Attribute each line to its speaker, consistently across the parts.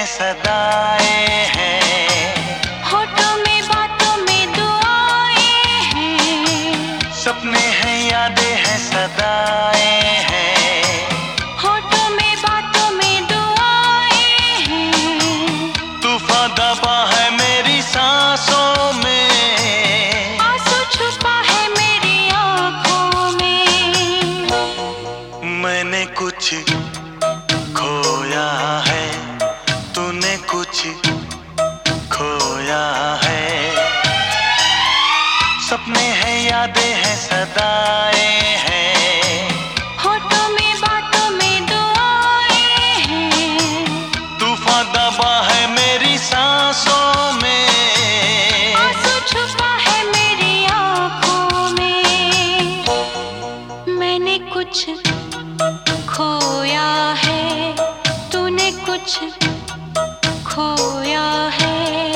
Speaker 1: हैं सदाएं हैं,
Speaker 2: होठों में बातों में दुआएं हैं।
Speaker 1: सपने हैं यादें हैं सदाएं हैं,
Speaker 2: होठों में बातों में दुआएं हैं।
Speaker 1: तूफान दबा है मेरी सांसों में,
Speaker 2: आंसू छुपा है मेरी आँखों में।
Speaker 1: मैंने कुछ खोया है, तूने कुछ खोया है। सपने हैं यादें हैं सदाएं हैं,
Speaker 2: होठों में बातों में दुआएं हैं।
Speaker 1: तूफान दबा है मेरी सांसों में,
Speaker 2: आंसू छुपा है मेरी आँखों में। मैंने कुछ खोया है, तूने कुछ खोया है।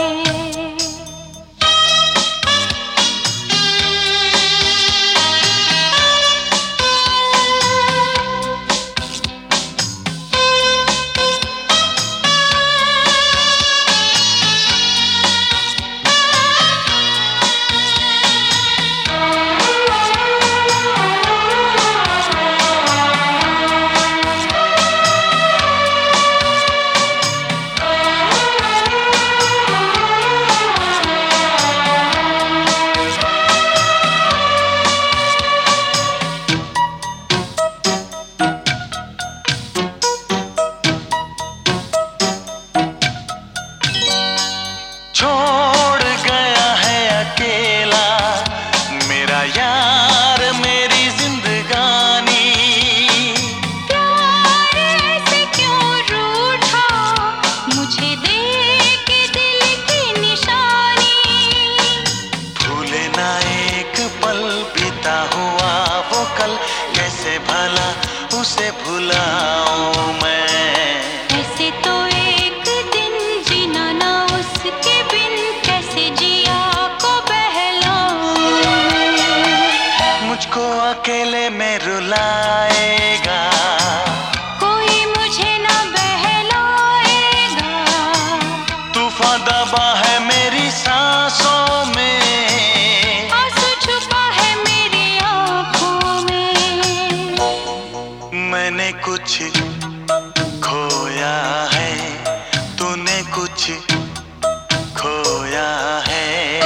Speaker 1: छोड़ गया है अकेला मेरा यार मेरी जिंदगानी।
Speaker 2: प्यार ऐसे क्यों रूठा, मुझे देख के दिल की निशानी।
Speaker 1: भूले ना एक पल बीता हुआ वो कल, कैसे भला उसे भुलाऊं मैं।
Speaker 2: ऐसे तो एक दिन जीना ना उसके बिन, कैसे जिया को बहलाऊं।
Speaker 1: मुझको अकेले में रुलाएगा,
Speaker 2: कोई मुझे ना बहलाएगा।
Speaker 1: तूफान दबा है मेरी सांसों में,
Speaker 2: आंसू छुपा है मेरी आँखों में।
Speaker 1: मैंने कुछ खोया है, तूने कुछ खोया है।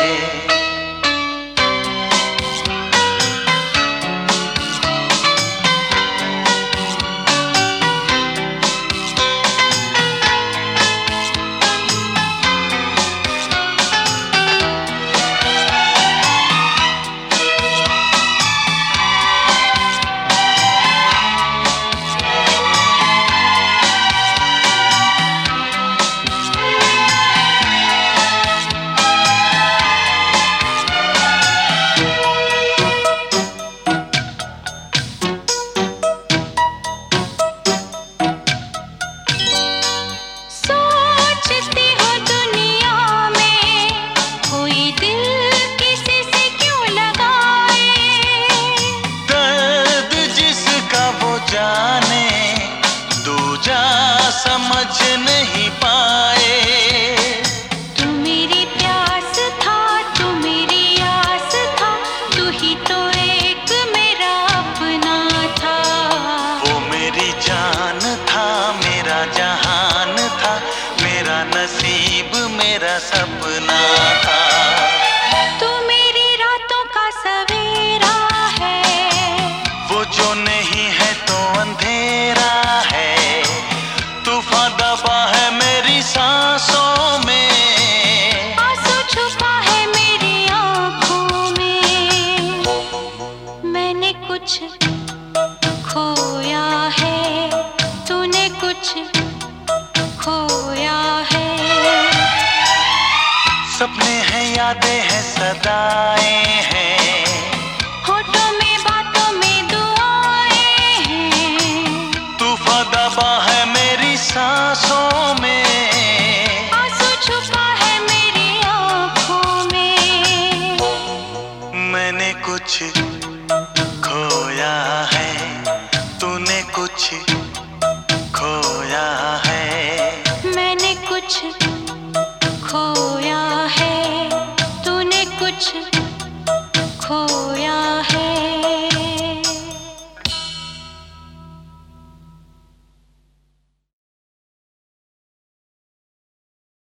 Speaker 2: सोचती हूँ दुनिया में कोई दिल किसी से क्यों लगाए।
Speaker 1: दर्द जिसका वो जाने, दूजा समझ नहीं पाए।
Speaker 2: तू मेरी प्यास था, तू मेरी आस था, तू ही तो एक मेरा अपना था।
Speaker 1: वो मेरी जान था, मेरा जहान था, मेरा नसीब मेरा सपना था।
Speaker 2: तू मेरी रातों का सवेरा है,
Speaker 1: वो जो नहीं है तो अंधेरा है। तूफान दबा है मेरी सांसों में,
Speaker 2: आंसू छुपा है मेरी आँखों में। मैंने कुछ खोया है, तूने कुछ खोया है।
Speaker 1: सपने हैं यादें हैं सदाएं हैं,